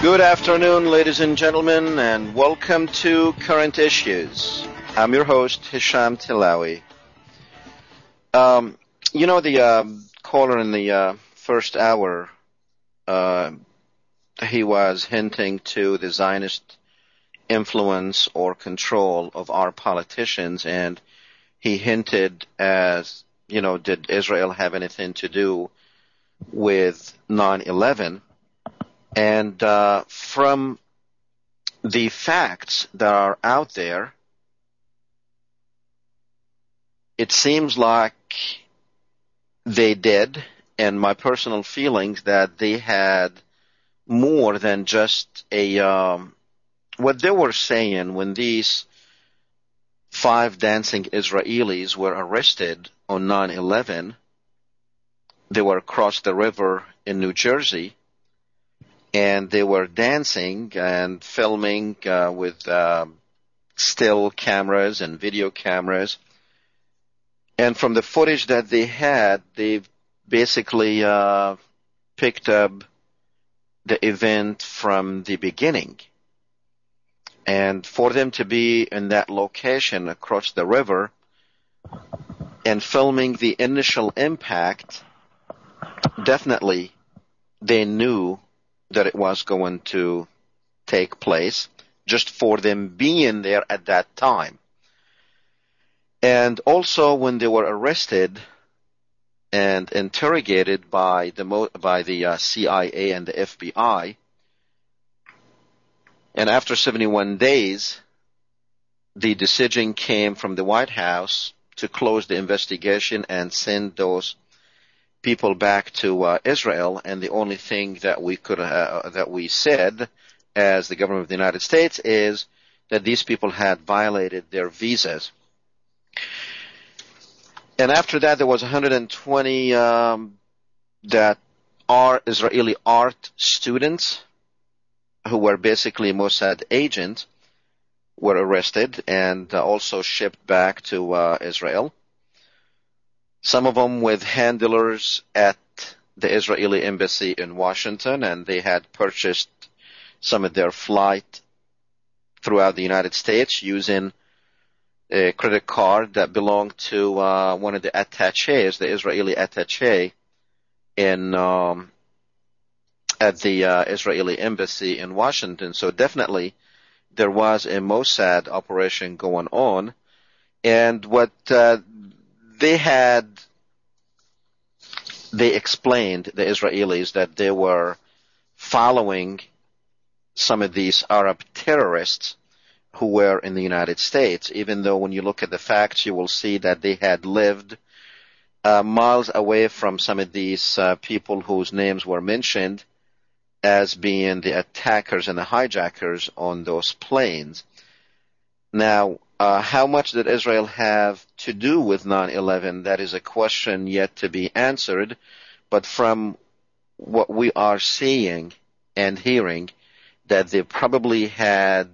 Good afternoon, ladies and gentlemen, and welcome to Current Issues. I'm your host, Hisham Tilawi. The caller in the first hour, he was hinting to the Zionist influence or control of our politicians, and he hinted as, did Israel have anything to do with 9/11? And from the facts that are out there, it seems like they did, and my personal feelings that they had more than just what they were saying when these 5 dancing Israelis were arrested on 9/11. They were across the river in New Jersey, and they were dancing and filming with still cameras and video cameras. And from the footage that they had, they basically picked up the event from the beginning. And for them to be in that location across the river and filming the initial impact, definitely they knew that it was going to take place, just for them being there at that time. And also when they were arrested and interrogated by the CIA and the FBI, and after 71 days, the decision came from the White House to close the investigation and send those people back to Israel, and the only thing that we said as the government of the United States is that these people had violated their visas. And after that, there was 120 that are Israeli art students who were basically Mossad agents were arrested and also shipped back to Israel. Some of them with handlers at the Israeli embassy in Washington, and they had purchased some of their flight throughout the United States using a credit card that belonged to one of the attachés, the Israeli attaché at the Israeli embassy in Washington. So definitely there was a Mossad operation going on, and what they explained, the Israelis, that they were following some of these Arab terrorists who were in the United States, even though when you look at the facts, you will see that they had lived miles away from some of these people whose names were mentioned as being the attackers and the hijackers on those planes. Now, how much did Israel have to do with 9/11? That is a question yet to be answered. But from what we are seeing and hearing, that they probably had,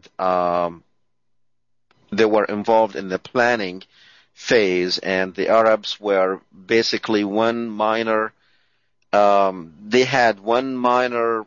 they were involved in the planning phase, and the Arabs were basically they had one minor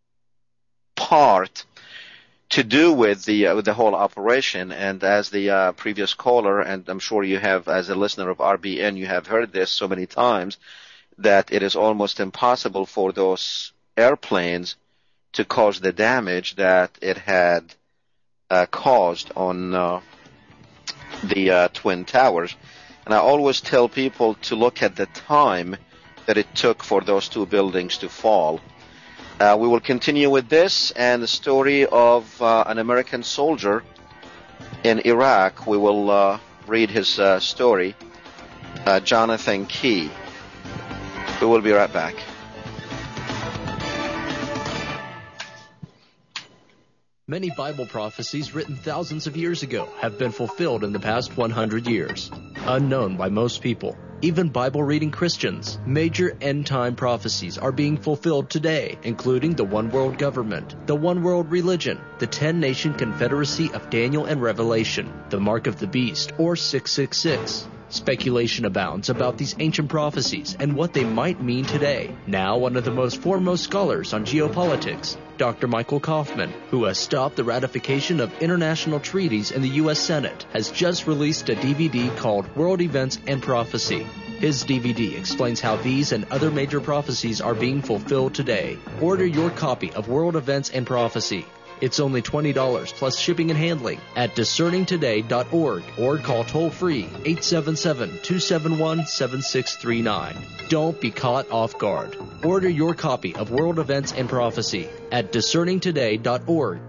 part to do with the whole operation. And as the previous caller, and I'm sure you have, as a listener of RBN, you have heard this so many times, that it is almost impossible for those airplanes to cause the damage that it had caused on the Twin Towers. And I always tell people to look at the time that it took for those 2 buildings to fall. We will continue with this and the story of an American soldier in Iraq. We will read his story, Jonathan Key. We will be right back. Many Bible prophecies written thousands of years ago have been fulfilled in the past 100 years. Unknown by most people, even Bible-reading Christians, major end-time prophecies are being fulfilled today, including the one world government, the one world religion, the 10-nation confederacy of Daniel and Revelation, the mark of the beast, or 666. Speculation abounds about these ancient prophecies and what they might mean today. Now, one of the most foremost scholars on geopolitics, Dr. Michael Kaufman, who has stopped the ratification of international treaties in the U.S. Senate, has just released a DVD called World Events and Prophecy. His DVD explains how these and other major prophecies are being fulfilled today. Order your copy of World Events and Prophecy. It's only $20 plus shipping and handling at discerningtoday.org or call toll-free 877-271-7639. Don't be caught off guard. Order your copy of World Events and Prophecy at discerningtoday.org.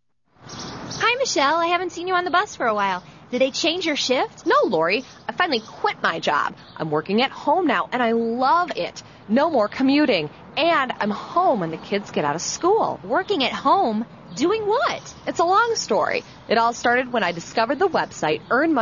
Hi, Michelle. I haven't seen you on the bus for a while. Did they change your shift? No, Lori. I finally quit my job. I'm working at home now, and I love it. No more commuting. And I'm home when the kids get out of school. Working at home? Doing what? It's a long story. It all started when I discovered the website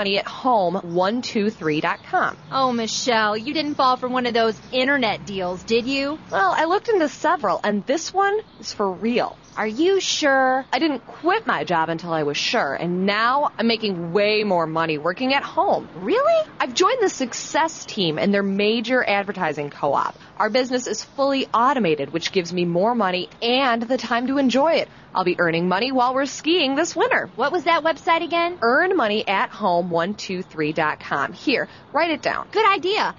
earnmoneyathome123.com. Oh, Michelle, you didn't fall for one of those internet deals, did you? Well, I looked into several, and this one is for real. Are you sure? I didn't quit my job until I was sure, and now I'm making way more money working at home. Really? I've joined the Success Team and their major advertising co-op. Our business is fully automated, which gives me more money and the time to enjoy it. I'll be earning money while we're skiing this winter. What was that website again? earnmoneyathome123.com. Here, write it down. Good idea.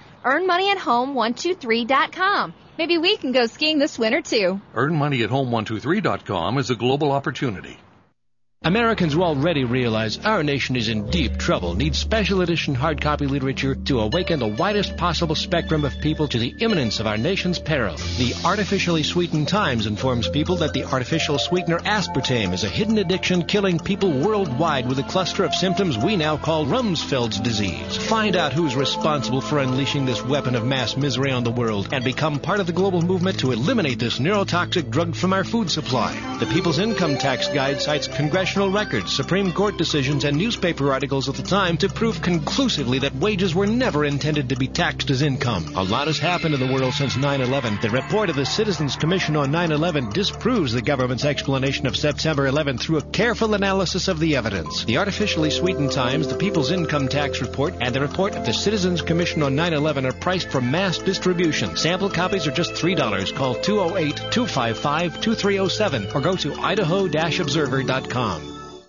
earnmoneyathome123.com. Maybe we can go skiing this winter, too. earnmoneyathome123.com is a global opportunity. Americans who already realize our nation is in deep trouble need special edition hard copy literature to awaken the widest possible spectrum of people to the imminence of our nation's peril. The Artificially Sweetened Times informs people that the artificial sweetener aspartame is a hidden addiction killing people worldwide with a cluster of symptoms we now call Rumsfeld's disease. Find out who's responsible for unleashing this weapon of mass misery on the world and become part of the global movement to eliminate this neurotoxic drug from our food supply. The People's Income Tax Guide cites congressional records, Supreme Court decisions, and newspaper articles of the time to prove conclusively that wages were never intended to be taxed as income. A lot has happened in the world since 9/11. The report of the Citizens Commission on 9/11 disproves the government's explanation of September 11 through a careful analysis of the evidence. The Artificially Sweetened Times, the People's Income Tax Report, and the report of the Citizens Commission on 9/11 are priced for mass distribution. Sample copies are just $3. Call 208-255-2307 or go to idaho-observer.com.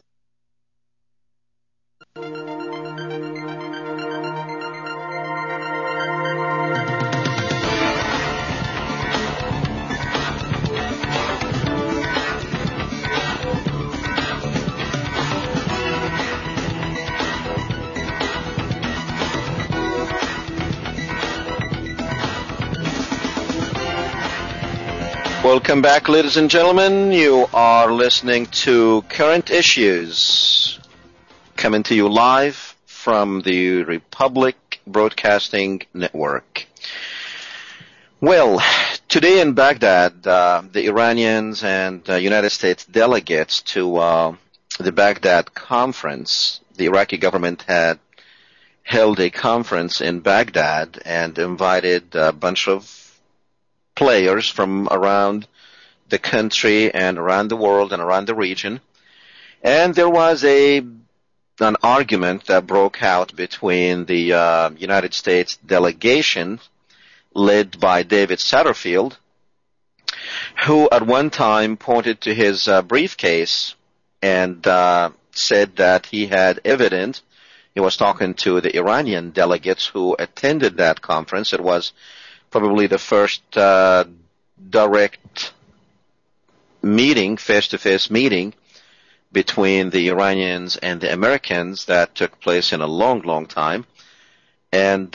Welcome back, ladies and gentlemen. You are listening to Current Issues, coming to you live from the Republic Broadcasting Network. Well, today in Baghdad, the Iranians and United States delegates to the Baghdad conference, the Iraqi government had held a conference in Baghdad and invited a bunch of players from around the country and around the world and around the region. And there was an argument that broke out between the United States delegation led by David Satterfield, who at one time pointed to his briefcase and said that he had evidence. He was talking to the Iranian delegates who attended that conference. It was probably the first direct meeting, face-to-face meeting between the Iranians and the Americans that took place in a long, long time. And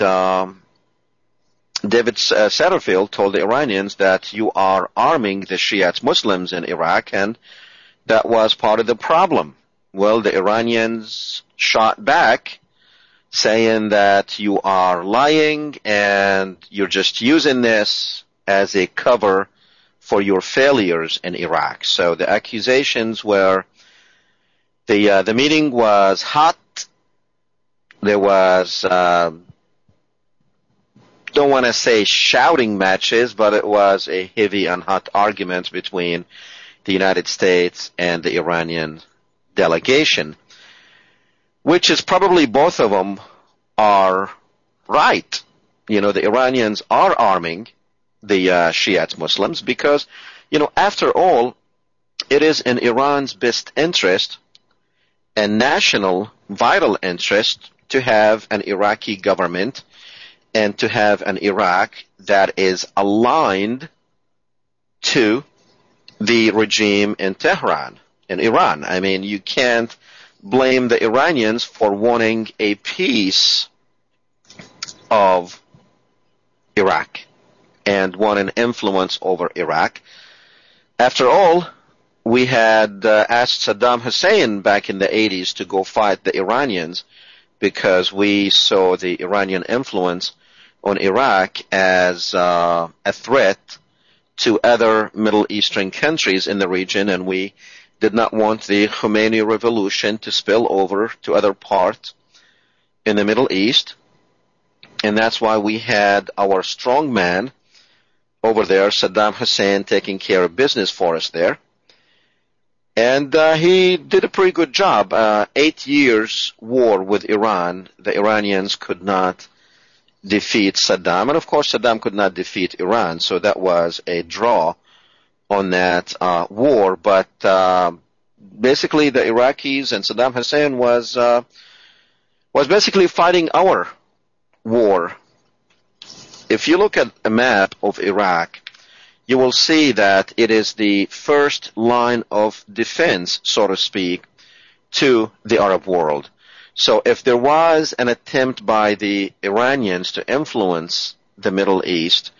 David Satterfield told the Iranians that you are arming the Shiite Muslims in Iraq, and that was part of the problem. Well, the Iranians shot back, saying that you are lying and you're just using this as a cover for your failures in Iraq. So the accusations were, the meeting was hot. There was, don't want to say shouting matches, but it was a heavy and hot argument between the United States and the Iranian delegation, which is probably both of them are right. You know, the Iranians are arming the Shiite Muslims because, you know, after all, it is in Iran's best interest and national vital interest to have an Iraqi government and to have an Iraq that is aligned to the regime in Tehran, in Iran. I mean, you can't blame the Iranians for wanting a piece of Iraq and want an influence over Iraq. After all, we had asked Saddam Hussein back in the 80s to go fight the Iranians because we saw the Iranian influence on Iraq as a threat to other Middle Eastern countries in the region, and we did not want the Khomeini revolution to spill over to other parts in the Middle East. And that's why we had our strong man over there, Saddam Hussein, taking care of business for us there. And he did a pretty good job. 8 years war with Iran, the Iranians could not defeat Saddam. And of course, Saddam could not defeat Iran, so that was a draw on that war. But basically, the Iraqis and Saddam Hussein was basically fighting our war. If you look at a map of Iraq, you will see that it is the first line of defense, so to speak, to the Arab world. So if there was an attempt by the Iranians to influence the Middle East,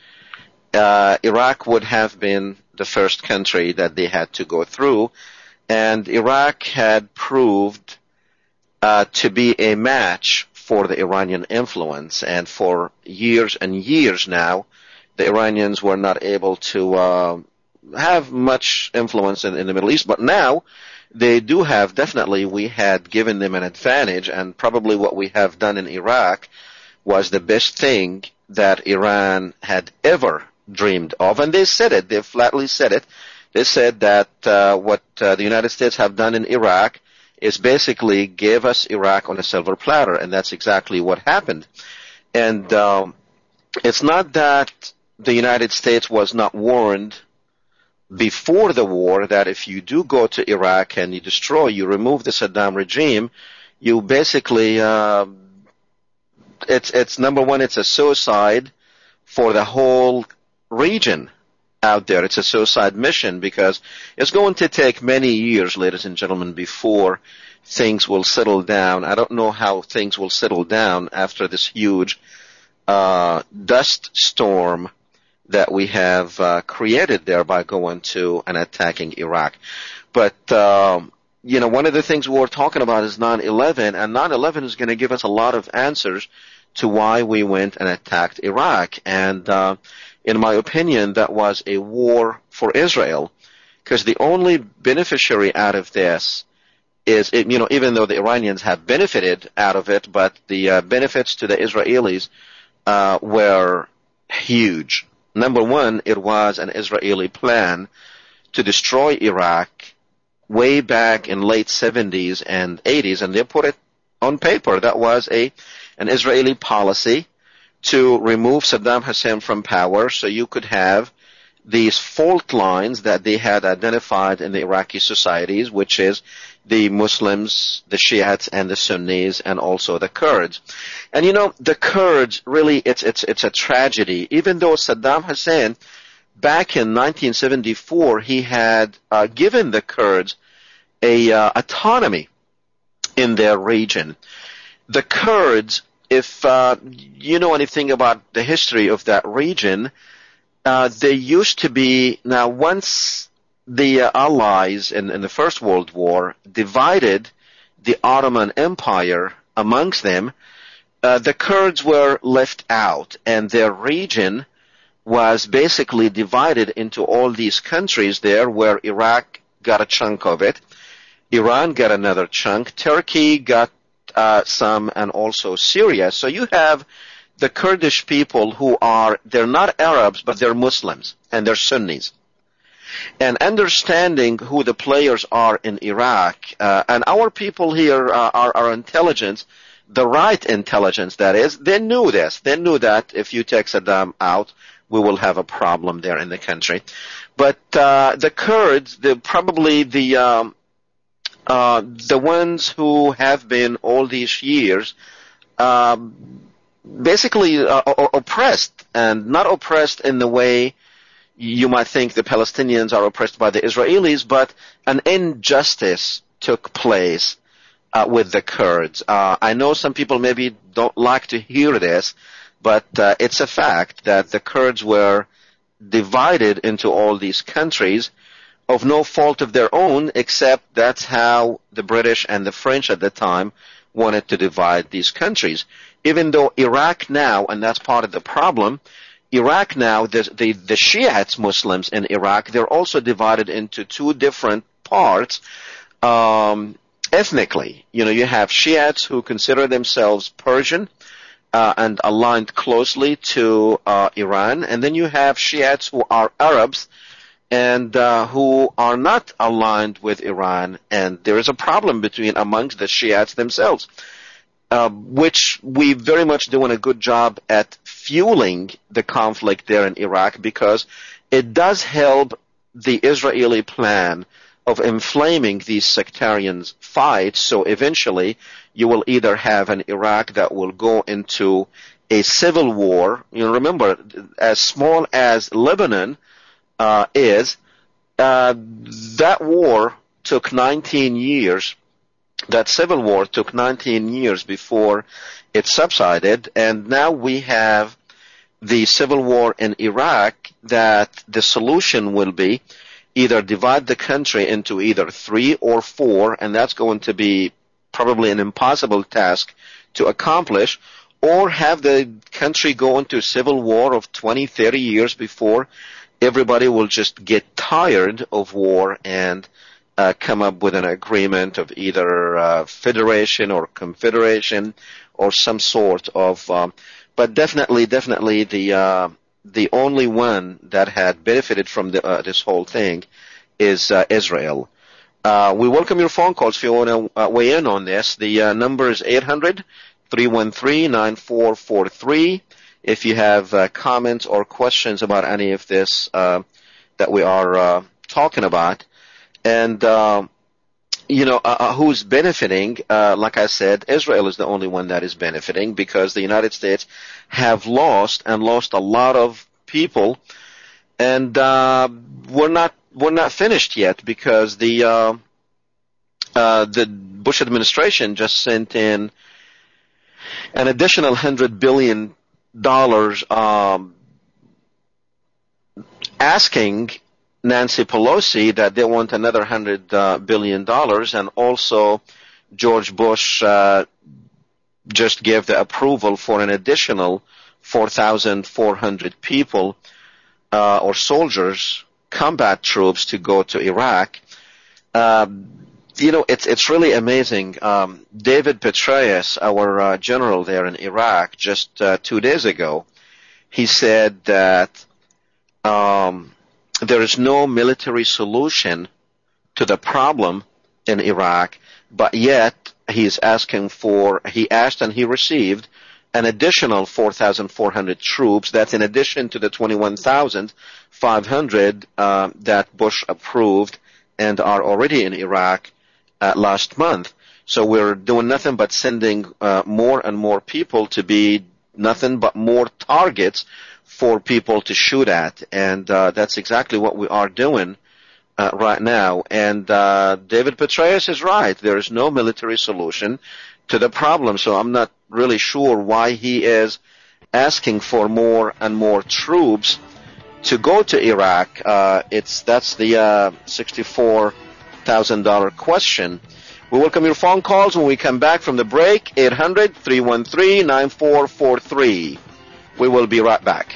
Iraq would have been the first country that they had to go through. And Iraq had proved to be a match for the Iranian influence. And for years and years now, the Iranians were not able to have much influence in the Middle East. But now they do have, definitely, we had given them an advantage, and probably what we have done in Iraq was the best thing that Iran had ever dreamed of. And they said it. They flatly said it. They said that what the United States have done in Iraq is basically gave us Iraq on a silver platter, and that's exactly what happened. And it's not that the United States was not warned before the war that if you do go to Iraq and you remove the Saddam regime, you basically, it's number one, it's a suicide for the whole region out there. It's a suicide mission because it's going to take many years, ladies and gentlemen, before things will settle down. I don't know how things will settle down after this huge dust storm that we have created there by going to and attacking Iraq. But, one of the things we're talking about is 9/11, and 9/11 is going to give us a lot of answers to why we went and attacked Iraq. And in my opinion, that was a war for Israel, because the only beneficiary out of this is, even though the Iranians have benefited out of it, but the benefits to the Israelis were huge. Number one, it was an Israeli plan to destroy Iraq way back in late 70s and 80s, and they put it on paper. That was an Israeli policy to remove Saddam Hussein from power so you could have these fault lines that they had identified in the Iraqi societies, which is the Muslims, the Shiites, and the Sunnis, and also the Kurds. And the Kurds, really, it's a tragedy. Even though Saddam Hussein, back in 1974, he had given the Kurds autonomy in their region. The Kurds, if you know anything about the history of that region, they used to be, now once the Allies in the First World War divided the Ottoman Empire amongst them, the Kurds were left out, and their region was basically divided into all these countries there, where Iraq got a chunk of it, Iran got another chunk, Turkey got some, and also Syria. So you have the Kurdish people they're not Arabs, but they're Muslims, and they're Sunnis. And understanding who the players are in Iraq, and our people here are intelligence, the right intelligence, that is, they knew this. They knew that if you take Saddam out, we will have a problem there in the country. But the Kurds, probably the ones who have been all these years basically oppressed, and not oppressed in the way you might think the Palestinians are oppressed by the Israelis, but an injustice took place with the Kurds. I know some people maybe don't like to hear this, but it's a fact that the Kurds were divided into all these countries of no fault of their own, except that's how the British and the French at the time wanted to divide these countries. Even though Iraq now, and that's part of the problem, Iraq now, the Shiite Muslims in Iraq, they're also divided into two different parts ethnically. You know, you have Shiites who consider themselves Persian and aligned closely to Iran, and then you have Shiites who are Arabs and who are not aligned with Iran, and there is a problem amongst the Shiites themselves, which we very much doing a good job at fueling the conflict there in Iraq, because it does help the Israeli plan of inflaming these sectarian fights. So eventually you will either have an Iraq that will go into a civil war. You know, remember, as small as Lebanon is, that war took 19 years. That civil war took 19 years before it subsided, and now we have the civil war in Iraq, that the solution will be either divide the country into either 3 or 4, and that's going to be probably an impossible task to accomplish, or have the country go into a civil war of 20, 30 years before everybody will just get tired of war and come up with an agreement of either federation or confederation or some sort of but definitely the only one that had benefited from this whole thing is Israel. We welcome your phone calls if you want to weigh in on this. The number is 800-313-9443. If you have comments or questions about any of this that we are talking about. And, who's benefiting? Like I said, Israel is the only one that is benefiting, because the United States have lost a lot of people, and we're not finished yet, because the Bush administration just sent in an additional $100 billion asking Nancy Pelosi that they want another $100 billion, and also George Bush just gave the approval for an additional 4,400 people or soldiers, combat troops, to go to Iraq. It's really amazing. David Petraeus, our general there in Iraq, just 2 days ago, he said that there is no military solution to the problem in Iraq, but yet he asked and he received an additional 4,400 troops. That's in addition to the 21,500 that Bush approved and are already in Iraq last month. So we're doing nothing but sending more and more people to be nothing but more targets for people to shoot at, and that's exactly what we are doing right now. And David Petraeus is right. There is no military solution to the problem, so I'm not really sure why he is asking for more and more troops to go to Iraq. That's the $64,000 question. We welcome your phone calls when we come back from the break. 800-313-9443. We will be right back.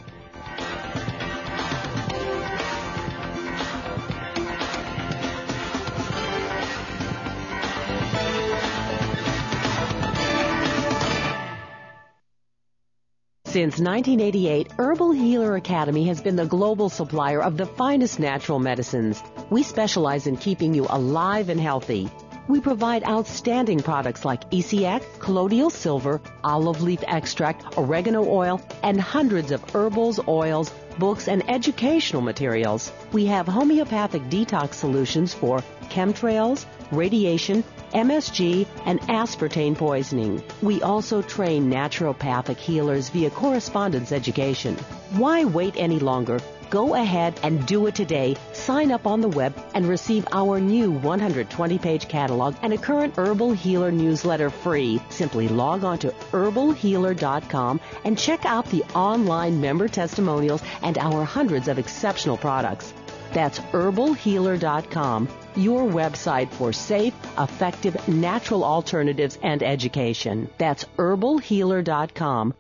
Since 1988, Herbal Healer Academy has been the global supplier of the finest natural medicines. We specialize in keeping you alive and healthy. We provide outstanding products like ECX, colloidal silver, olive leaf extract, oregano oil, and hundreds of herbals, oils, books, and educational materials. We have homeopathic detox solutions for chemtrails, radiation, MSG, and aspartame poisoning. We also train naturopathic healers via correspondence education. Why wait any longer? Go ahead and do it today. Sign up on the web and receive our new 120-page catalog and a current Herbal Healer newsletter free. Simply log on to herbalhealer.com and check out the online member testimonials and our hundreds of exceptional products. That's herbalhealer.com, your website for safe, effective, natural alternatives and education. That's herbalhealer.com.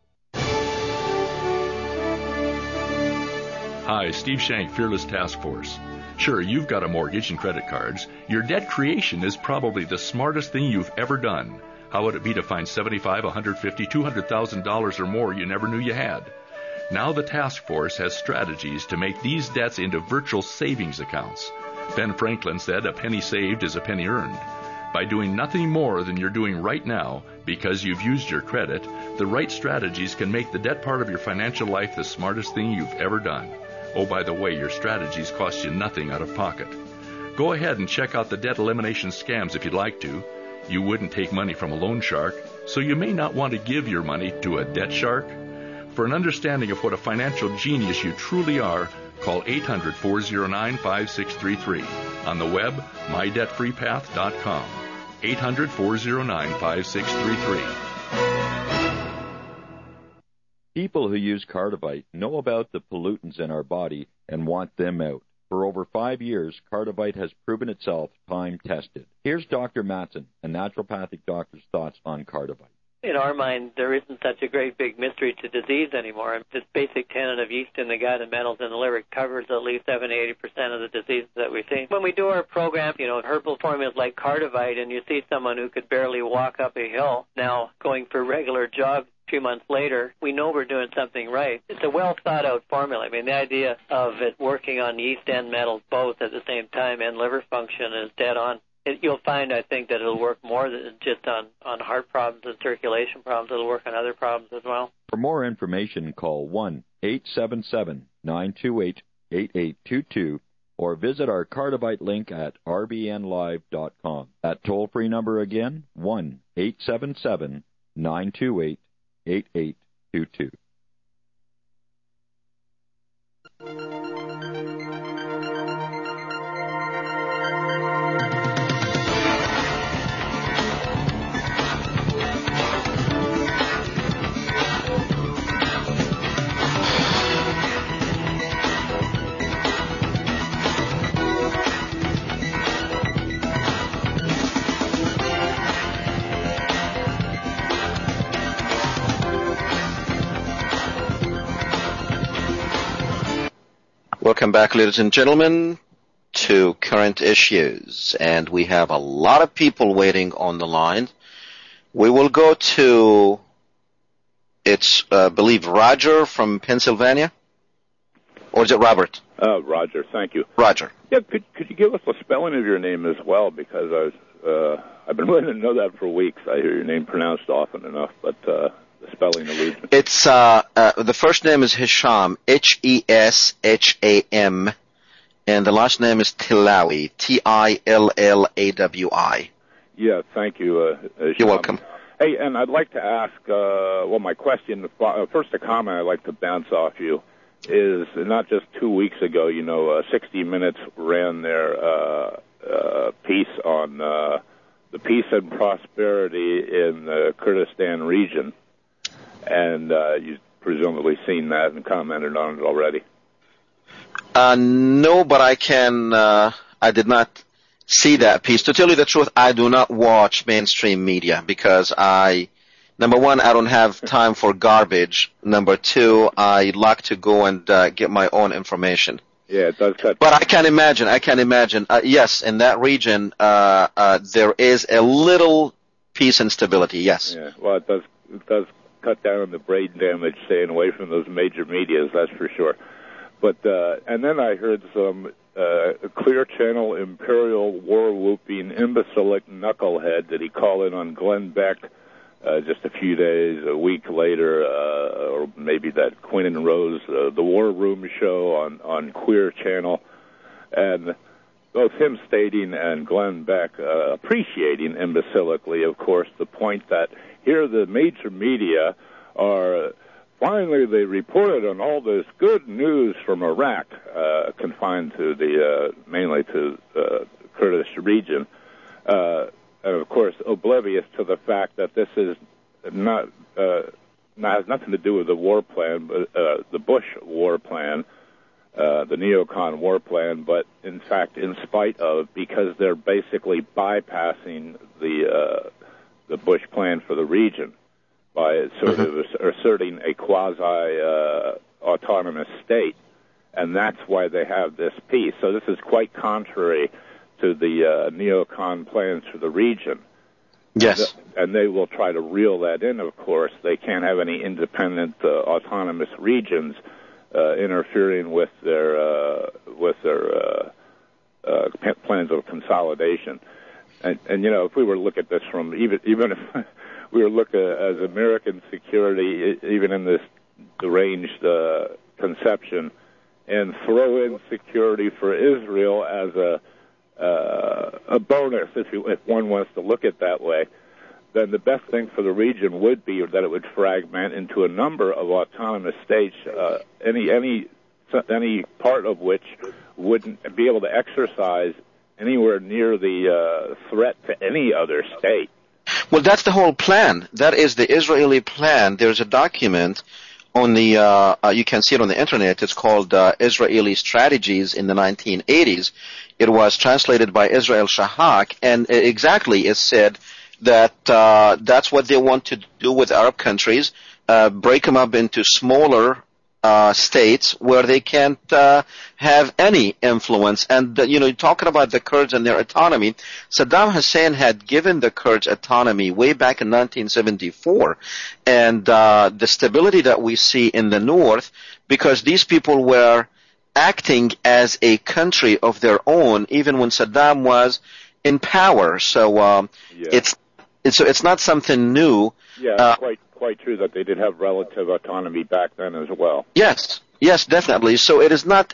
Hi, Steve Shank, Fearless Task Force. Sure, you've got a mortgage and credit cards. Your debt creation is probably the smartest thing you've ever done. How would it be to find $75,000, $150,000, $200,000 or more you never knew you had? Now the task force has strategies to make these debts into virtual savings accounts. Ben Franklin said a penny saved is a penny earned. By doing nothing more than you're doing right now because you've used your credit, the right strategies can make the debt part of your financial life the smartest thing you've ever done. Oh, by the way, your strategies cost you nothing out of pocket. Go ahead and check out the debt elimination scams if you'd like to. You wouldn't take money from a loan shark, so you may not want to give your money to a debt shark. For an understanding of what a financial genius you truly are, call 800-409-5633. On the web, mydebtfreepath.com. 800-409-5633. People who use Cardivite know about the pollutants in our body and want them out. For over 5 years, Cardivite has proven itself time-tested. Here's Dr. Matson, a naturopathic doctor's thoughts on Cardivite. In our mind, there isn't such a great big mystery to disease anymore. This basic tenet of yeast in the gut and metals in the liver covers at least 70-80% of the diseases that we see. When we do our program, herbal formulas like Cardivite, and you see someone who could barely walk up a hill now going for regular jogs 2 months later, we know we're doing something right. It's a well-thought-out formula. I mean, the idea of it working on yeast and metals both at the same time and liver function is dead on. You'll find, I think, that it'll work more than just on heart problems and circulation problems. It'll work on other problems as well. For more information, call 1-877-928-8822 or visit our Cardivite link at rbnlive.com. That toll-free number again, 1-877-928-8822. Welcome back, ladies and gentlemen, to Current Issues. And we have a lot of people waiting on the line. We will go to, I believe, Roger from Pennsylvania. Or is it Robert? Roger, thank you. Roger. Yeah, could you give us the spelling of your name as well? Because I've been wanting to know that for weeks. I hear your name pronounced often enough, but the spelling eludes me. It's the first name is Hisham, Hesham, and the last name is Tillawi, Tillawi. Yeah, thank you. You're welcome. Hey, and I'd like to ask, my question, first a comment I'd like to bounce off you is not just 2 weeks ago, 60 Minutes ran their piece on the peace and prosperity in the Kurdistan region. And you've presumably seen that and commented on it already. No, but I did not see that piece. To tell you the truth, I do not watch mainstream media because number one, I don't have time for garbage. Number two, I like to go and get my own information. Yeah, it does cut. But I can imagine. Yes, in that region, there is a little peace and stability. Yes. Yeah. Well, it does cut down on the brain damage staying away from those major medias. That's for sure. But and then I heard some Clear Channel imperial war-whooping imbecilic knucklehead, did he call it, on Glenn Beck, just a few days, a week later, or maybe that Quinn and Rose, the War Room show on Queer Channel, and both him stating and Glenn Beck appreciating imbecilically, of course, the point that here the major media are finally they reported on all this good news from Iraq, confined to the mainly to Kurdish region, and of course oblivious to the fact that this is not has nothing to do with the war plan, but the Bush war plan. The neocon war plan, but in fact, in spite of, because they're basically bypassing the Bush plan for the region by sort of asserting a quasi-autonomous state, and that's why they have this peace. So this is quite contrary to the neocon plans for the region. Yes. And they will try to reel that in, of course. They can't have any independent autonomous regions interfering with their plans of consolidation, and if we were to look at this from even if we were to look as American security, even in this deranged conception, and throw in security for Israel as a bonus, if one wants to look at it that way, then the best thing for the region would be that it would fragment into a number of autonomous states, any part of which wouldn't be able to exercise anywhere near the threat to any other state. Well, that's the whole plan. That is the Israeli plan. There's a document on the you can see it on the internet. It's called Israeli Strategies in the 1980s. It was translated by Israel Shahak, and exactly it said that that's what they want to do with Arab countries, break them up into smaller states where they can't have any influence. And, talking about the Kurds and their autonomy, Saddam Hussein had given the Kurds autonomy way back in 1974. And the stability that we see in the north, because these people were acting as a country of their own, even when Saddam was in power. So it's not something new. Yeah, quite true that they did have relative autonomy back then as well. Yes, definitely. So it's not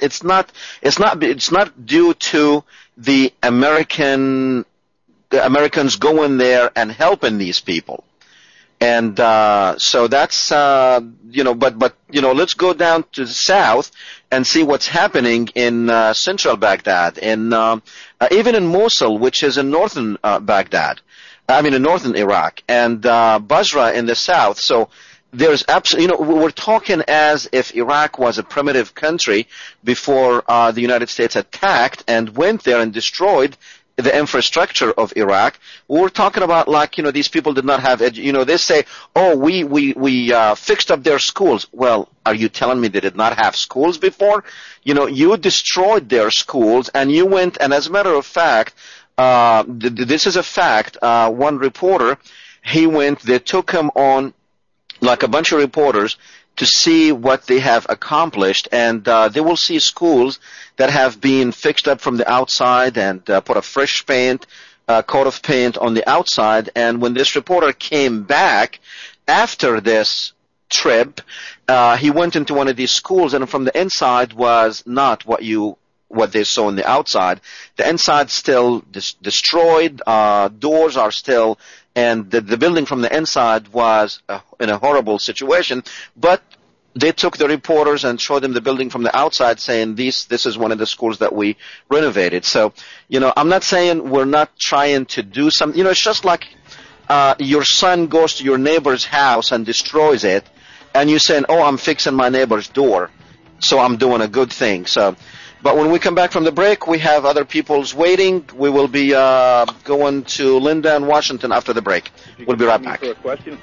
due to the Americans going there and helping these people. And so that's but let's go down to the south and see what's happening in central Baghdad, and even in Mosul, which is in northern Baghdad. In northern Iraq, and Basra in the south. So there's we're talking as if Iraq was a primitive country before the United States attacked and went there and destroyed the infrastructure of Iraq. We're talking about these people did not have, they say, we fixed up their schools. Well, are you telling me they did not have schools before? You destroyed their schools, and you went, and as a matter of fact, this is a fact. One reporter, they took him on, like a bunch of reporters, to see what they have accomplished, and they will see schools that have been fixed up from the outside and put a fresh coat of paint on the outside. And when this reporter came back after this trip, he went into one of these schools, and from the inside was not what they saw on the outside. The inside still destroyed, doors are still, and the building from the inside was in a horrible situation. But they took the reporters and showed them the building from the outside, saying this is one of the schools that we renovated. So, I'm not saying we're not trying to do something. It's just like your son goes to your neighbor's house and destroys it, and you're saying, I'm fixing my neighbor's door, so I'm doing a good thing. So. But when we come back from the break, we have other people's waiting. We will be going to Linda in Washington after the break. We'll be right back. For a question?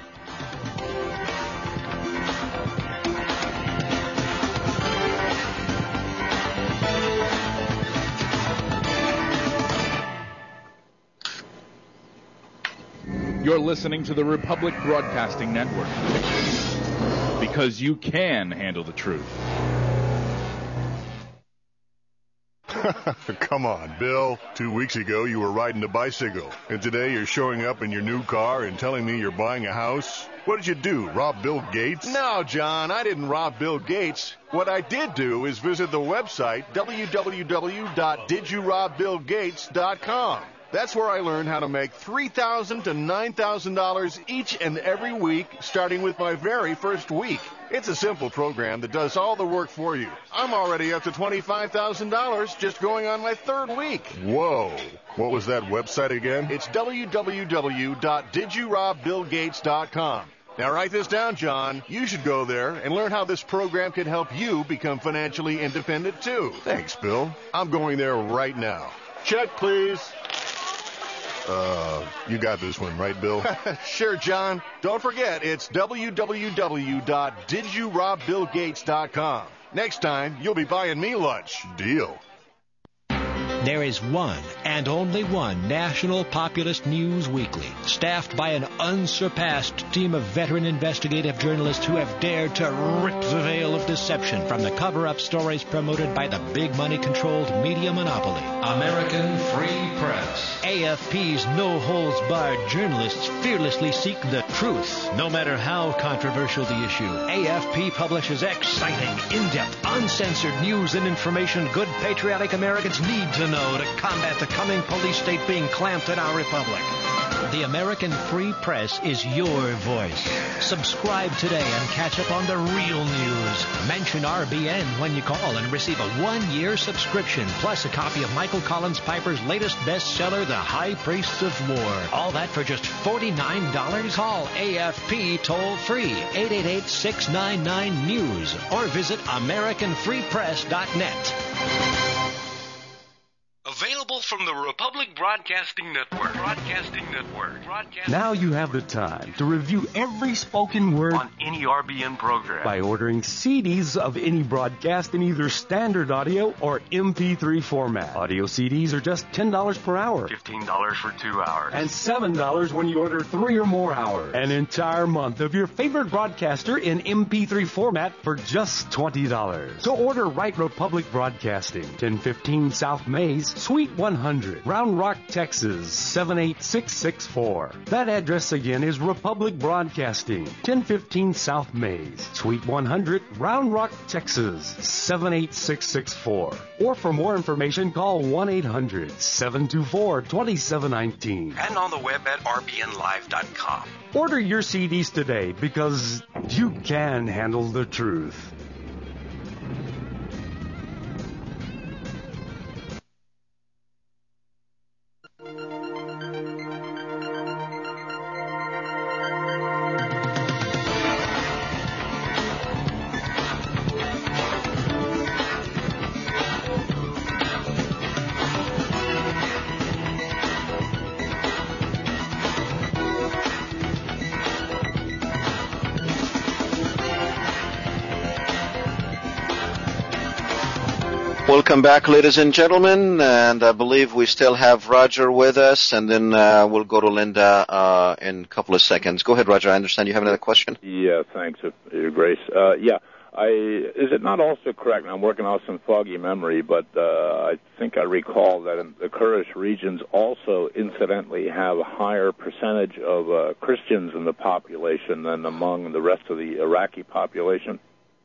You're listening to the Republic Broadcasting Network, because you can handle the truth. Come on, Bill. 2 weeks ago, you were riding a bicycle. And today, you're showing up in your new car and telling me you're buying a house? What did you do, rob Bill Gates? No, John, I didn't rob Bill Gates. What I did do is visit the website, www.didyourobBillGates.com. That's where I learned how to make $3,000 to $9,000 each and every week, starting with my very first week. It's a simple program that does all the work for you. I'm already up to $25,000 just going on my third week. Whoa. What was that website again? It's www.didyourobBillGates.com. Now write this down, John. You should go there and learn how this program can help you become financially independent, too. Thanks, Bill. I'm going there right now. Check, please. You got this one, right, Bill? Sure, John. Don't forget, it's www.didyourobBillGates.com. Next time, you'll be buying me lunch. Deal. There is one and only one National Populist News Weekly, staffed by an unsurpassed team of veteran investigative journalists who have dared to rip the veil of deception from the cover-up stories promoted by the big money-controlled media monopoly. American Free Press. AFP's no-holds-barred journalists fearlessly seek the truth, no matter how controversial the issue. AFP publishes exciting, in-depth, uncensored news and information good patriotic Americans need to know to combat the coming police state being clamped in our republic. The American Free Press is your voice. Subscribe today and catch up on the real news. Mention RBN when you call and receive a 1-year subscription, plus a copy of Michael Collins Piper's latest bestseller, The High Priests of War. All that for just $49? Call AFP toll-free, 888-699-NEWS, or visit AmericanFreePress.net. Available from the Republic Broadcasting Network. Now you have the time to review every spoken word on any RBN program by ordering CDs of any broadcast in either standard audio or MP3 format. Audio CDs are just $10 per hour. $15 for 2 hours. And $7 when you order 3 or more hours. An entire month of your favorite broadcaster in MP3 format for just $20. So order Right Republic Broadcasting, 1015 South Mays, Suite 100, Round Rock, Texas, 78664. That address again is Republic Broadcasting, 1015 South Mays, Suite 100, Round Rock, Texas, 78664. Or for more information, call 1-800-724-2719. And on the web at rbnlive.com. Order your CDs today because you can handle the truth. Welcome back, ladies and gentlemen, and I believe we still have Roger with us, and then we'll go to Linda in a couple of seconds. Go ahead, Roger. I understand you have another question. Yeah, thanks, Your Grace. Is it not also correct, and I'm working off some foggy memory, but I think I recall that in the Kurdish regions also incidentally have a higher percentage of Christians in the population than among the rest of the Iraqi population?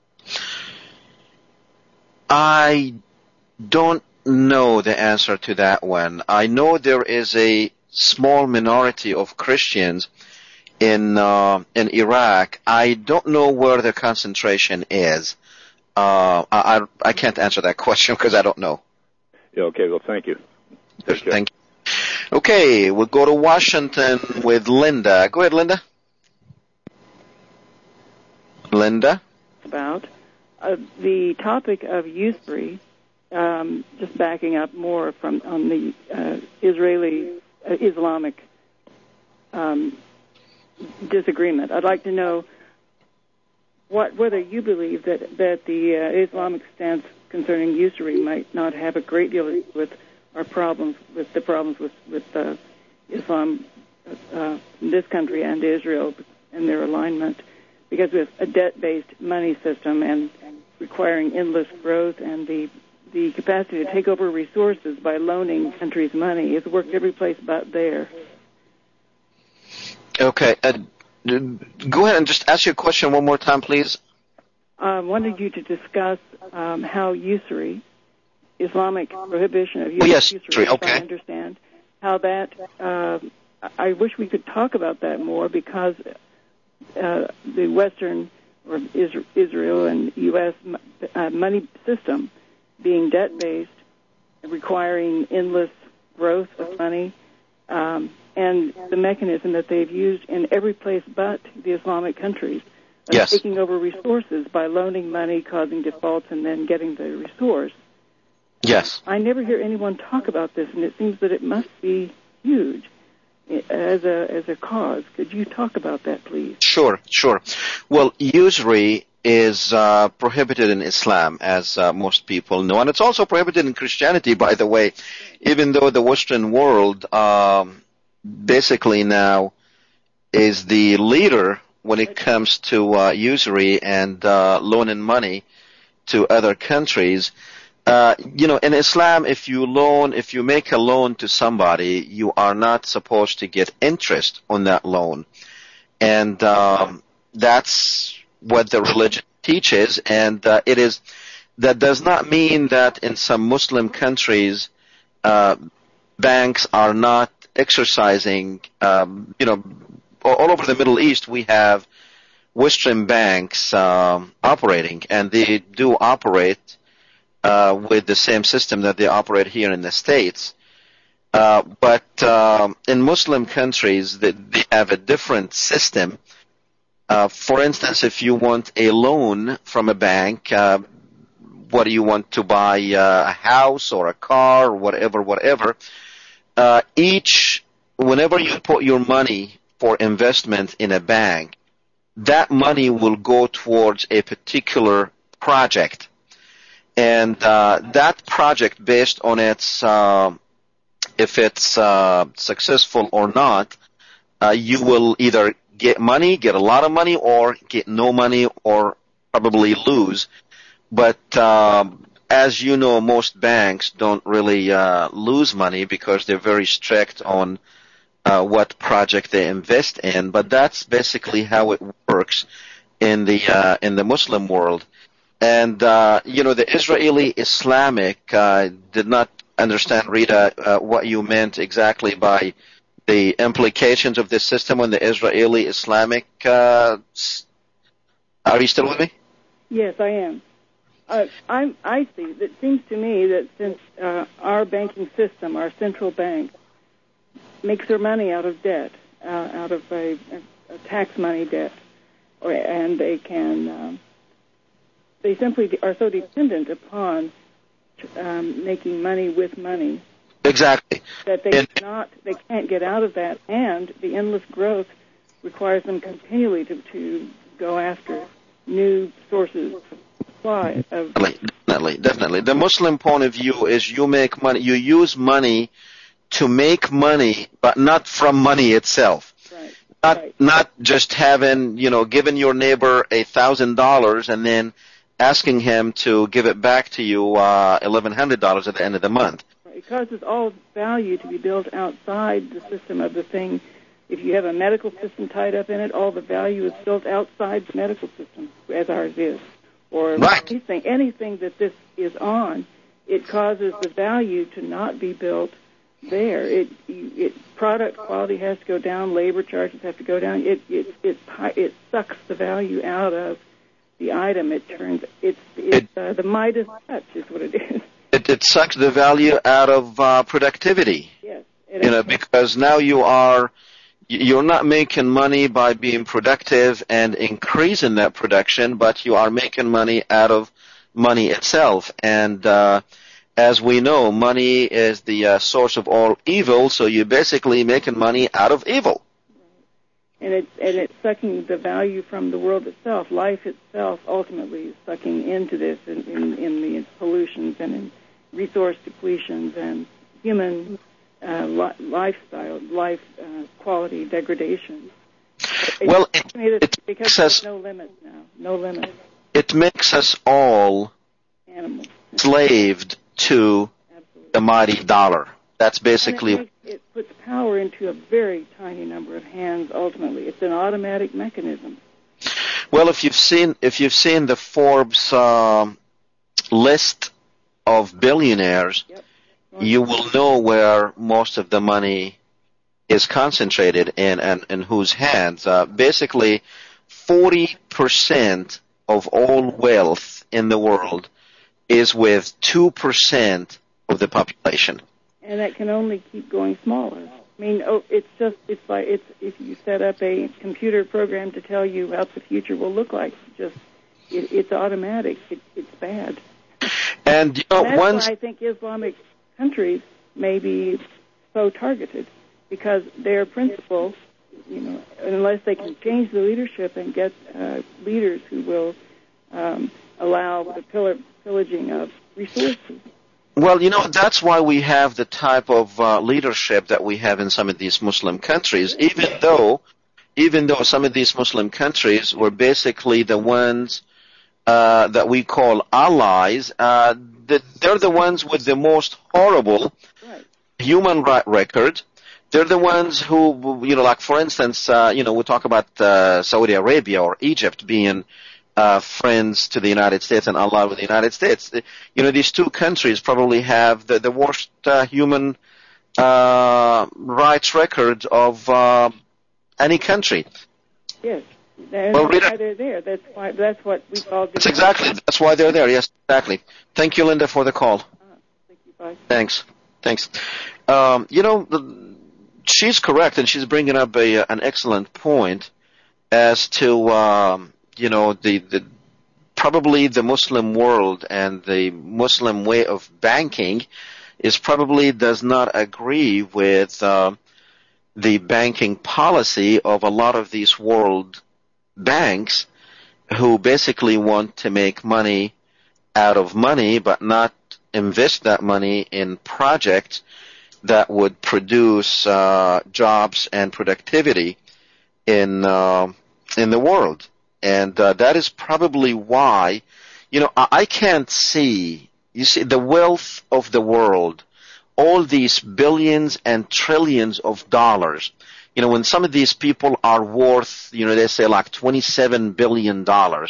I don't know the answer to that one. I know there is a small minority of Christians in Iraq. I don't know where the concentration is. I can't answer that question because I don't know. Yeah, okay, well, thank you. Thank you. Okay, we'll go to Washington with Linda. Go ahead, Linda. Linda? About the topic of usury, just backing up more from on the Islamic disagreement. I'd like to know whether you believe that the Islamic stance concerning usury might not have a great deal with our problems, with the problems with Islam in this country and Israel and their alignment, because with a debt-based money system and requiring endless growth and the the capacity to take over resources by loaning countries money. It's worked every place but there. Okay. Go ahead and just ask your question one more time, please. I wanted you to discuss how usury, Islamic prohibition of usury, okay. if I understand, how that, I wish we could talk about that more, because the Western or Israel and U.S. Money system being debt-based, requiring endless growth of money, and the mechanism that they've used in every place but the Islamic countries of taking over resources by loaning money, causing defaults, and then getting the resource. Yes. I never hear anyone talk about this, and it seems that it must be huge as a cause. Could you talk about that, please? Sure. Well, usury is prohibited in Islam, as most people know, and it's also prohibited in Christianity, by the way, even though the Western world basically now is the leader when it comes to usury and loaning money to other countries. In Islam, if you make a loan to somebody, you are not supposed to get interest on that loan. And that's what the religion teaches. And that does not mean that in some Muslim countries, banks are not exercising, all over the Middle East, we have Western banks operating, and they do operate with the same system that they operate here in the States. But in Muslim countries, they have a different system. For instance, if you want a loan from a bank, what do you want to buy, a house or a car or whatever, whenever you put your money for investment in a bank, that money will go towards a particular project. And that project, based on its, if it's successful or not, you will either get a lot of money, or get no money, or probably lose. But as you know, most banks don't really lose money because they're very strict on what project they invest in. But that's basically how it works in the Muslim world. And the Israeli Islamic did not understand, Rita, what you meant exactly by the implications of this system on the Israeli Islamic. Are you still with me? Yes, I am. I see. It seems to me that since our banking system, our central bank, makes their money out of debt, out of a tax money debt, and they can, they simply are so dependent upon making money with money. Exactly. That they can't get out of that, and the endless growth requires them continually to go after new sources of supply. Definitely. The Muslim point of view is you make money, you use money to make money, but not from money itself. Right. Not just having, giving your neighbor $1,000 and then asking him to give it back to you $1,100 at the end of the month. It causes all value to be built outside the system of the thing. If you have a medical system tied up in it, all the value is built outside the medical system, as ours is. Or anything that this is on, it causes the value to not be built there. Product quality has to go down, labor charges have to go down. It sucks the value out of the item. It's the Midas touch is what it is. It sucks the value out of productivity. Yes. Because now you're not making money by being productive and increasing that production, but you are making money out of money itself. And as we know, money is the source of all evil, so you're basically making money out of evil. And it's sucking the value from the world itself. Life itself ultimately is sucking into this in the pollutions and in resource depletions and human lifestyle, life quality degradation. Because there's no limits now. No limits. It makes us all animals. enslaved to the mighty dollar. That's basically. And it puts power into a very tiny number of hands. Ultimately, it's an automatic mechanism. Well, if you've seen the Forbes list of billionaires, you will know where most of the money is concentrated in and in whose hands. Basically, 40% of all wealth in the world is with 2% of the population. And that can only keep going smaller. I mean, it's like if you set up a computer program to tell you what the future will look like, it's automatic. It's bad. And that's why I think Islamic countries may be so targeted, because their principle, unless they can change the leadership and get leaders who will allow the pillaging of resources. Well, that's why we have the type of leadership that we have in some of these Muslim countries, even though some of these Muslim countries were basically the ones that we call allies. They're the ones with the most horrible human rights record. They're the ones who, like for instance, we talk about Saudi Arabia or Egypt being friends to the United States and ally with the United States. These two countries probably have the worst human rights record of any country. Yes. That's why they're there. That's what we call. That's why they're there. Yes, exactly. Thank you, Linda, for the call. Thank you. Bye. Thanks. She's correct, and she's bringing up an excellent point as to probably the Muslim world and the Muslim way of banking does not agree with the banking policy of a lot of these world banks, who basically want to make money out of money but not invest that money in projects that would produce jobs and productivity in the world. And that is probably why, I can't see, the wealth of the world, all these billions and trillions of dollars. When some of these people are worth, they say like $27 billion,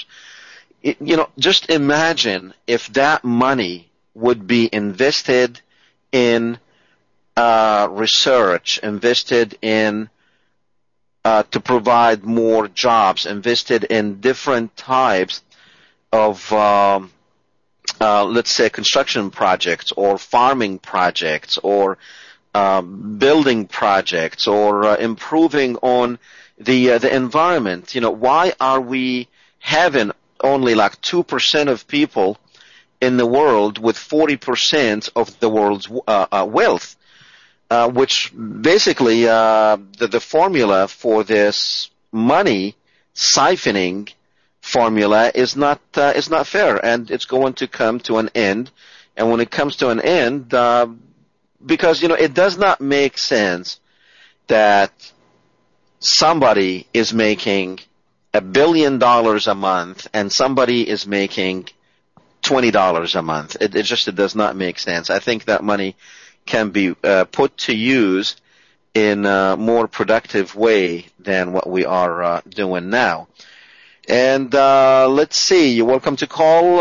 just imagine if that money would be invested in research, invested in to provide more jobs, invested in different types of, let's say, construction projects or farming projects or building projects or improving on the environment. Why are we having only like 2% of people in the world with 40% of the world's wealth? Which basically the formula for this money siphoning formula is not fair, and it's going to come to an end. And when it comes to an end, because it does not make sense that somebody is making $1 billion a month and somebody is making $20 a month. It does not make sense. I think that money can be put to use in a more productive way than what we are doing now. And let's see. You're welcome to call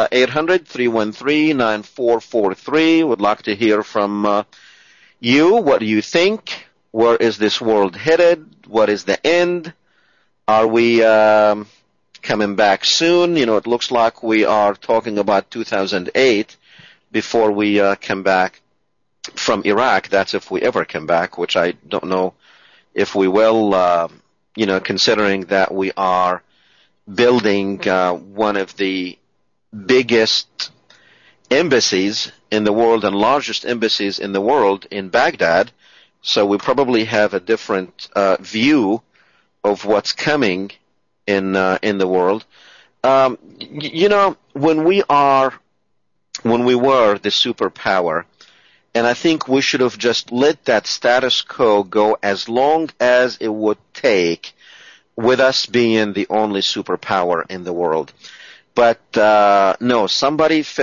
800-313-9443. Would like to hear from you. What do you think? Where is this world headed? What is the end? Are we coming back soon? It looks like we are talking about 2008 before we come back from Iraq. That's if we ever come back, which I don't know if we will, considering that we are building one of the biggest embassies in the world and largest embassies in the world in Baghdad. So we probably have a different view of what's coming in the world. When we were the superpower, and I think we should have just let that status quo go as long as it would take, with us being the only superpower in the world. But no, somebody felt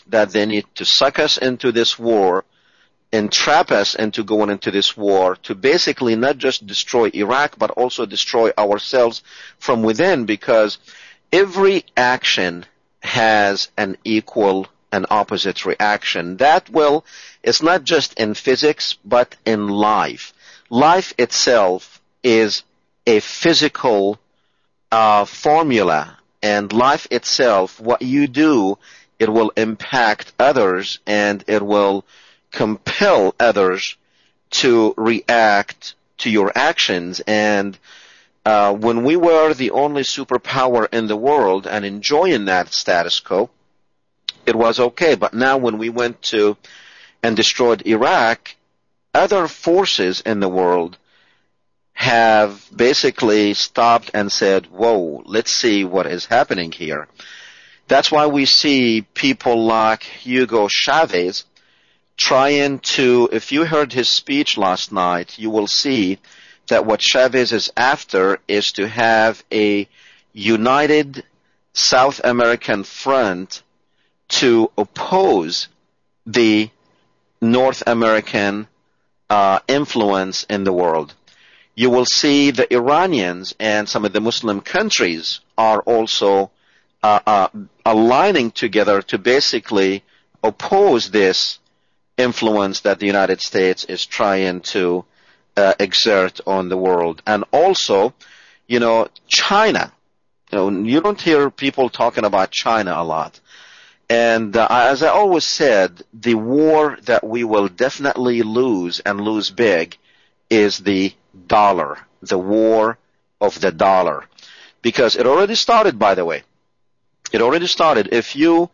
that they need to suck us into this war, entrap us into going into this war to basically not just destroy Iraq, but also destroy ourselves from within, because every action has an equal and opposite reaction. That will is not just in physics, but in life. Life itself is a physical formula, and life itself, what you do, it will impact others, and it will compel others to react to your actions. And when we were the only superpower in the world and enjoying that status quo, it was okay. But now when we went to and destroyed Iraq, other forces in the world have basically stopped and said, whoa, let's see what is happening here. That's why we see people like Hugo Chavez trying to, if you heard his speech last night, you will see that what Chavez is after is to have a united South American front to oppose the North American influence in the world. You will see the Iranians and some of the Muslim countries are also aligning together to basically oppose this influence that the United States is trying to exert on the world. And also, China. You don't hear people talking about China a lot. And as I always said, the war that we will definitely lose and lose big is the dollar, the war of the dollar. Because it already started, by the way. It already started. If you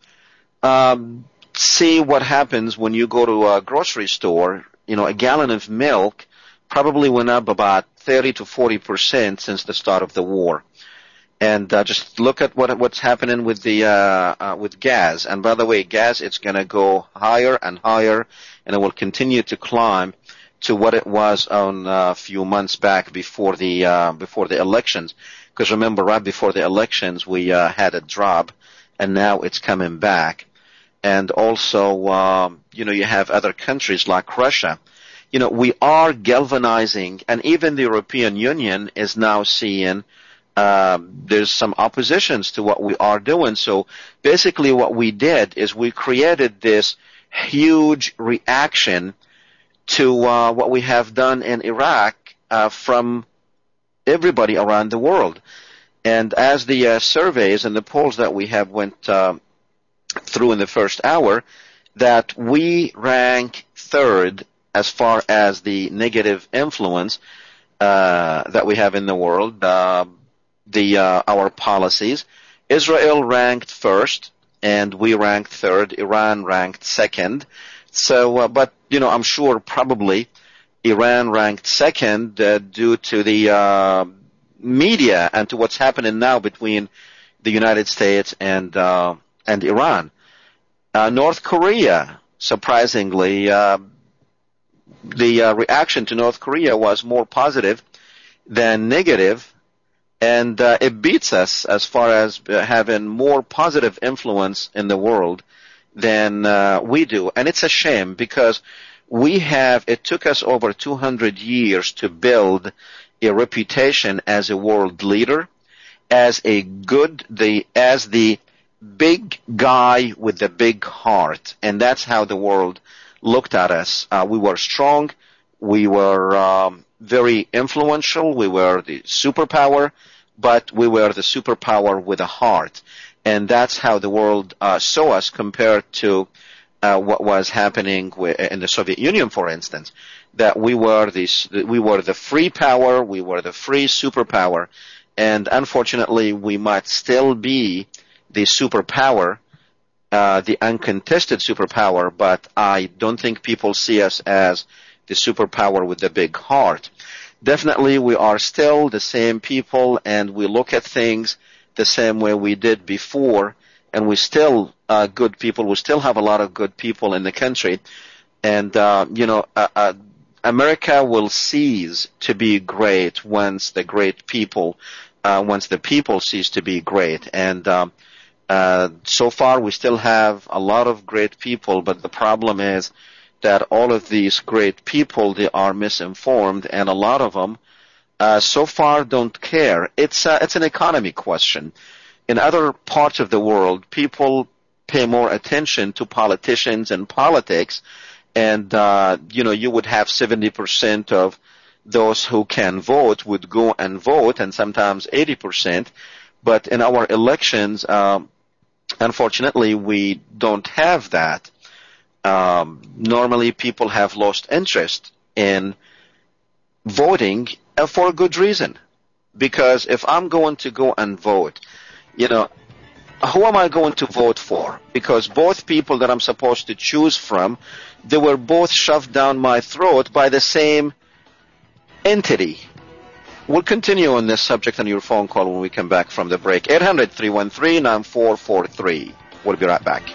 see what happens when you go to a grocery store, a gallon of milk probably went up about 30 to 40% since the start of the war. And just look at what's happening with the with gas. And by the way, gas, it's going to go higher and higher, and it will continue to climb to what it was on a few months back before the elections. Because remember, right before the elections, we had a drop, and now it's coming back. And also, you have other countries like Russia. We are galvanizing, and even the European Union is now seeing there's some oppositions to what we are doing. So basically what we did is we created this huge reaction to what we have done in Iraq from everybody around the world. And as the surveys and the polls that we have went through in the first hour, that we rank third as far as the negative influence that we have in the world, our policies. Israel ranked first, and we ranked third. Iran ranked second. So, but I'm sure probably Iran ranked second due to the media and to what's happening now between the United States and Iran. North Korea, surprisingly, the reaction to North Korea was more positive than negative, and it beats us as far as having more positive influence in the world than we do. And it's a shame, because it took us over 200 years to build a reputation as a world leader, as the big guy with the big heart. And that's how the world looked at us. We were strong. We were very influential. We were the superpower, but we were the superpower with a heart. And that's how the world saw us compared to what was happening in the Soviet Union, for instance. That we were the free power, we were the free superpower, and unfortunately we might still be the superpower, the uncontested superpower, but I don't think people see us as the superpower with the big heart. Definitely we are still the same people, and we look at things the same way we did before, and we still good people. We still have a lot of good people in the country, and America will cease to be great once the people cease to be great. And So far, we still have a lot of great people, but the problem is that all of these great people, they are misinformed, and a lot of them so far don't care. It's an economy question. In other parts of the world, people pay more attention to politicians and politics, and you would have 70% of those who can vote would go and vote, and sometimes 80%. But in our elections, unfortunately, we don't have that. Normally, people have lost interest in voting for a good reason. Because if I'm going to go and vote, who am I going to vote for? Because both people that I'm supposed to choose from, they were both shoved down my throat by the same entity. We'll continue on this subject on your phone call when we come back from the break. 800-313-9443. We'll be right back.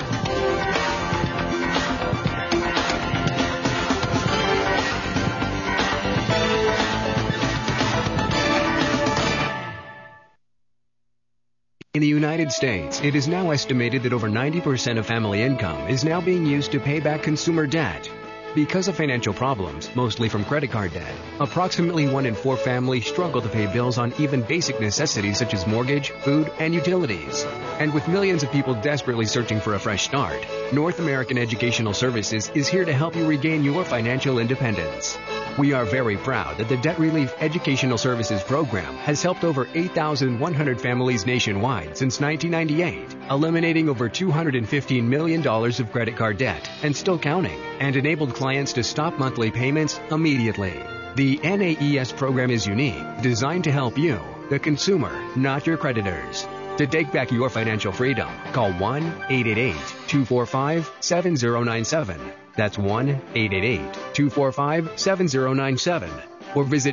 In the United States, it is now estimated that over 90% of family income is now being used to pay back consumer debt. Because of financial problems, mostly from credit card debt, approximately 1 in 4 families struggle to pay bills on even basic necessities such as mortgage, food, and utilities. And with millions of people desperately searching for a fresh start, North American Educational Services is here to help you regain your financial independence. We are very proud that the Debt Relief Educational Services Program has helped over 8,100 families nationwide since 1998, eliminating over $215 million of credit card debt and still counting, and enabled clients to stop monthly payments immediately. The NAES program is unique, designed to help you, the consumer, not your creditors. To take back your financial freedom, call 1-888-245-7097. That's 1-888-245-7097. Or visit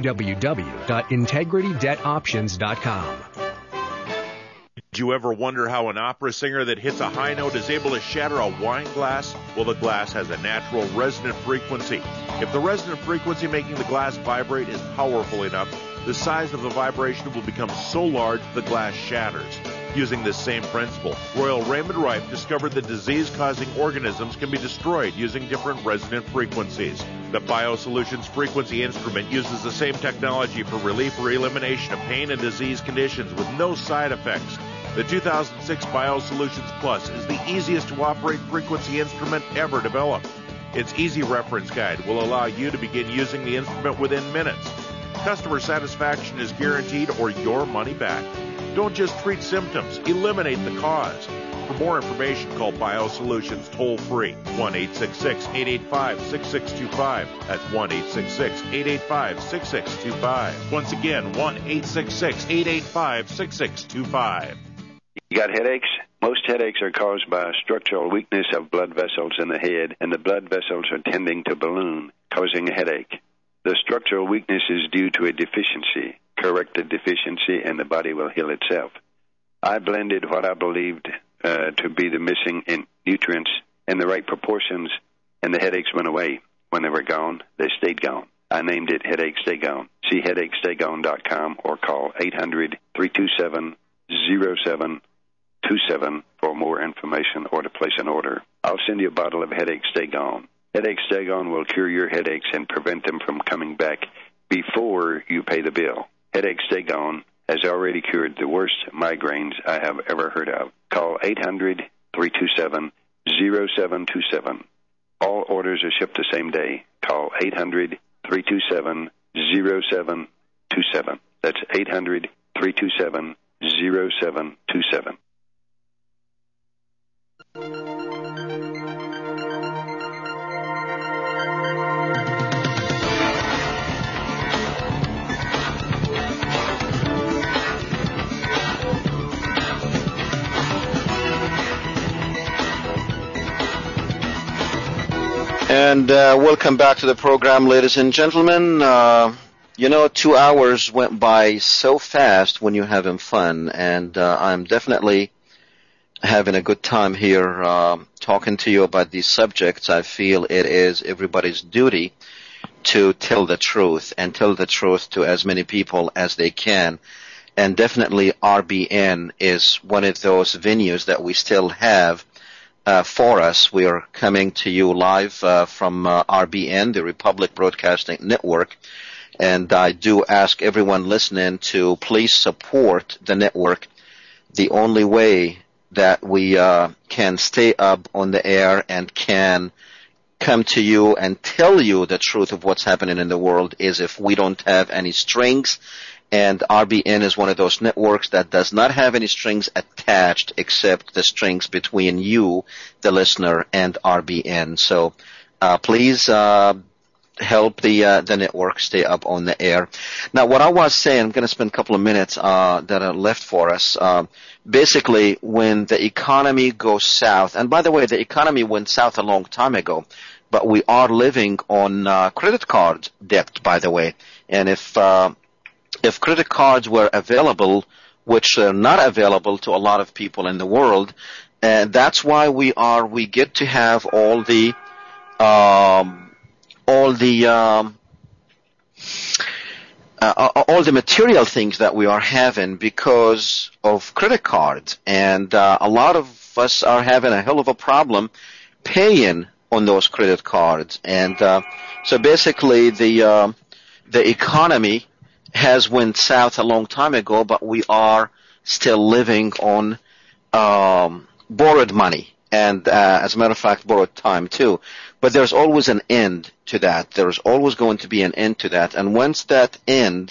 www.integritydebtoptions.com. Did you ever wonder how an opera singer that hits a high note is able to shatter a wine glass? Well, the glass has a natural resonant frequency. If the resonant frequency making the glass vibrate is powerful enough, the size of the vibration will become so large the glass shatters. Using this same principle, Royal Raymond Rife discovered that disease-causing organisms can be destroyed using different resonant frequencies. The BioSolutions frequency instrument uses the same technology for relief or elimination of pain and disease conditions with no side effects. The 2006 BioSolutions Plus is the easiest to operate frequency instrument ever developed. Its easy reference guide will allow you to begin using the instrument within minutes. Customer satisfaction is guaranteed or your money back. Don't just treat symptoms, eliminate the cause. For more information, call BioSolutions toll-free, 1-866-885-6625. That's 1-866-885-6625. Once again, 1-866-885-6625. You got headaches? Most headaches are caused by a structural weakness of blood vessels in the head, and the blood vessels are tending to balloon, causing a headache. The structural weakness is due to a deficiency. Correct the deficiency, and the body will heal itself. I blended what I believed to be the missing in nutrients in the right proportions, and the headaches went away. When they were gone, they stayed gone. I named it Headache Stay Gone. See headachestay-gone.com or call 800-327-0727 for more information or to place an order. I'll send you a bottle of Headache Stay Gone. Headache Stay Gone will cure your headaches and prevent them from coming back before you pay the bill. Headache Stay Gone has already cured the worst migraines I have ever heard of. Call 800-327-0727. All orders are shipped the same day. Call 800-327-0727. That's 800-327-0727. And welcome back to the program, ladies and gentlemen. 2 hours went by so fast when you're having fun, and I'm definitely having a good time here talking to you about these subjects. I feel it is everybody's duty to tell the truth and tell the truth to as many people as they can. and definitely RBN is one of those venues that we still have for us. We are coming to you live from RBN, the Republic Broadcasting Network, and I do ask everyone listening to please support the network. The only way that we can stay up on the air and can come to you and tell you the truth of what's happening in the world is if we don't have any strings. And RBN is one of those networks that does not have any strings attached except the strings between you, the listener, and RBN. So please help the network stay up on the air. Now, what I was saying, I'm going to spend a couple of minutes that are left for us. Basically, when the economy goes south, and by the way, the economy went south a long time ago, but we are living on credit card debt, by the way. And if credit cards were available, which are not available to a lot of people in the world, and that's why we get to have all the material things that we are having because of credit cards, and a lot of us are having a hell of a problem paying on those credit cards, and so basically the economy has went south a long time ago, but we are still living on borrowed money, and as a matter of fact, borrowed time too. But there's always an end to that. There's always going to be an end to that. And once that end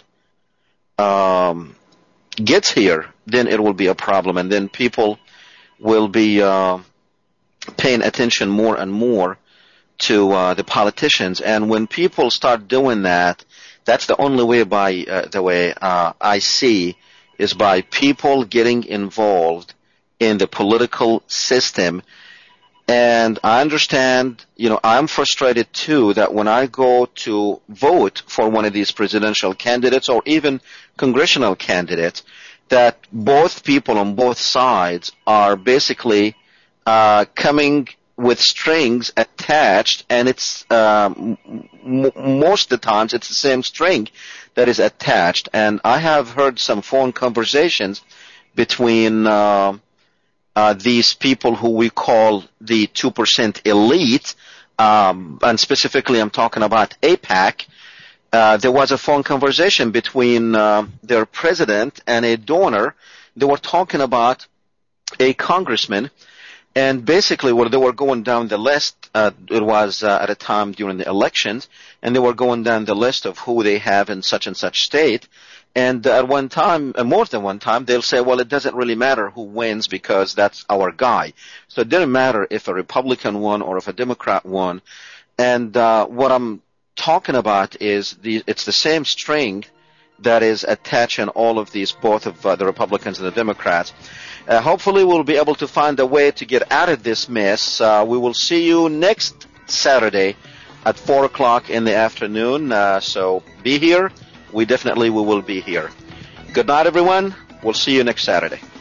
gets here, then it will be a problem. And then people will be paying attention more and more to the politicians. And when people start doing that, that's the only way I see is by people getting involved in the political system. And I understand, I'm frustrated too that when I go to vote for one of these presidential candidates or even congressional candidates, that both people on both sides are basically coming with strings attached, and it's most of the times it's the same string that is attached. And I have heard some phone conversations between these people who we call the 2% elite, and specifically I'm talking about AIPAC. There was a phone conversation between their president and a donor. They were talking about a congressman, and basically where they were going down the list, it was at a time during the elections, and they were going down the list of who they have in such and such state. And at one time, more than one time, they'll say, well, it doesn't really matter who wins because that's our guy. So it didn't matter if a Republican won or if a Democrat won. And what I'm talking about is it's the same string that is attaching all of these, both of the Republicans and the Democrats. Hopefully we'll be able to find a way to get out of this mess. We will see you next Saturday at 4 o'clock in the afternoon. So be here. We will be here. Good night, everyone. We'll see you next Saturday.